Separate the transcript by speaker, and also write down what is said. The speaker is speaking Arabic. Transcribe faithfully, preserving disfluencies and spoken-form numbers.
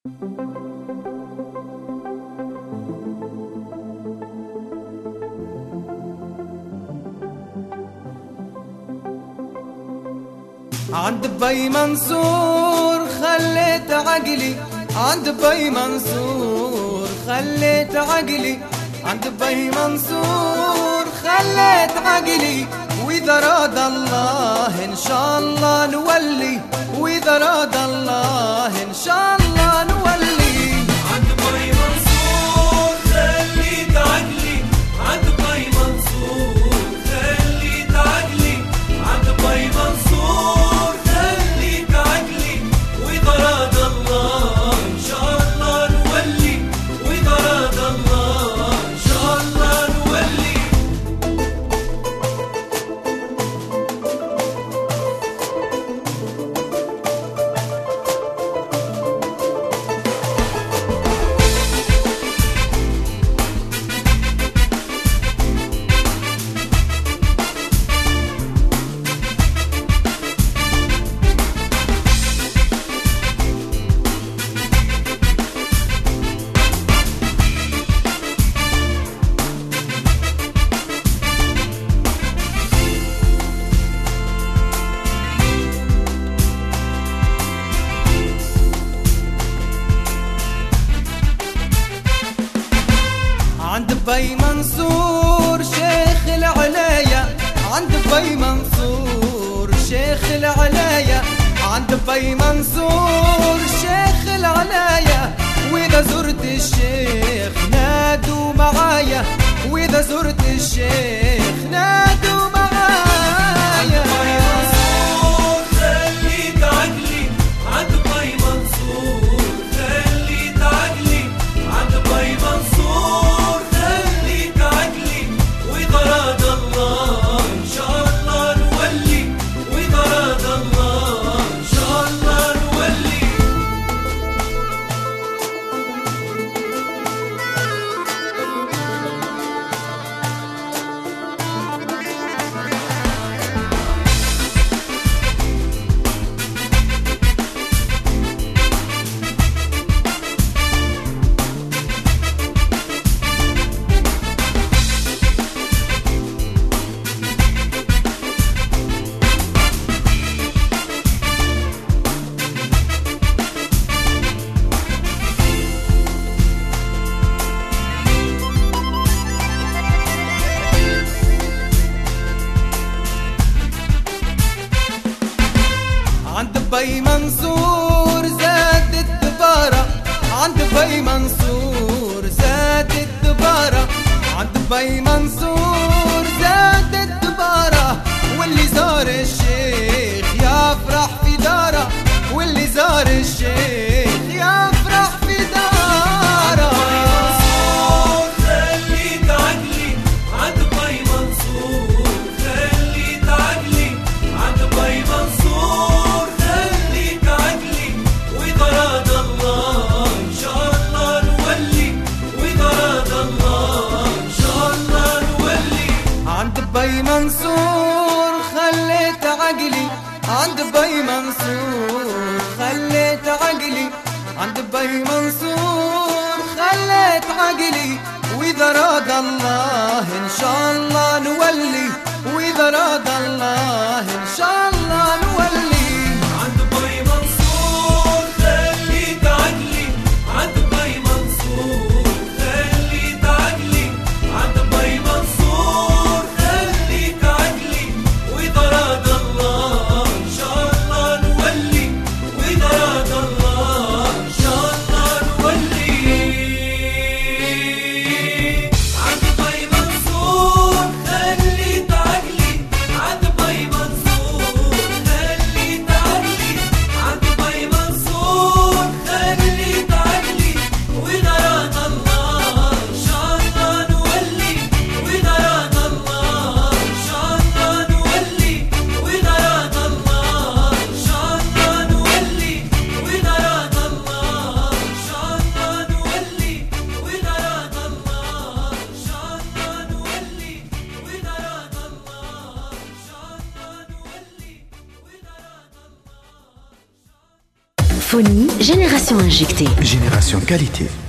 Speaker 1: عند بي منصور خليت عقلي، عند بي منصور خليت عقلي، عند بي منصور خليت عقلي. وإذا راد الله إن شاء الله نولي، وإذا راد الله إن شاء الله نولي.
Speaker 2: عند بي منصور خليت عقلي، عند بي منصور خليت عقلي، عند بي منصور خليت عقلي. وإذا راد الله إن شاء الله نولي، وإذا راد الله إن شاء الله نولي.
Speaker 1: عند بي منصور شيخ العلايا، عند بي منصور شيخ العلايا، عند بي منصور شيخ العلايا. وإذا زرت الشيخ نادوا معايا، وإذا زرت الشيخ نادوا معايا.
Speaker 2: خليت عقلي، عند بي منصور خليت عقلي، عند بي منصور خليت عقلي. وإذا راد الله إن شاء الله نولي، وإذا راد الله إن شاء الله نولي.
Speaker 1: عند بي منصور زاد الدبارة، عند بي منصور زاد الدبارة، عند بي منصور زاد الدبارة. واللي زار الشيخ يفرح في داره، واللي زار الشيخ يفرح في داره.
Speaker 2: خليت عقلي، عند بي منصور خليت عقلي، عند بي منصور خليت عقلي. وإذا راد الله إن شاء الله نولي، وإذا راد الله إن شاء الله نولي.
Speaker 1: عند بي منصور خليت عقلي، عند بي منصور خليت عقلي، عند بي منصور خليت عقلي. وإذا راد الله إن شاء الله نولي، وإذا راد الله إن شاء الله نولي.
Speaker 2: عند بي منصور خليت عقلي، عند بي منصور خليت عقلي، عند بي منصور خليت عقلي. وإذا راد الله إن شاء الله نولي، وإذا راد الله إن شاء الله نولي. عند بي منصور خليت عقلي، عند بي منصور
Speaker 3: symphonie, génération injectée.
Speaker 4: Génération qualité.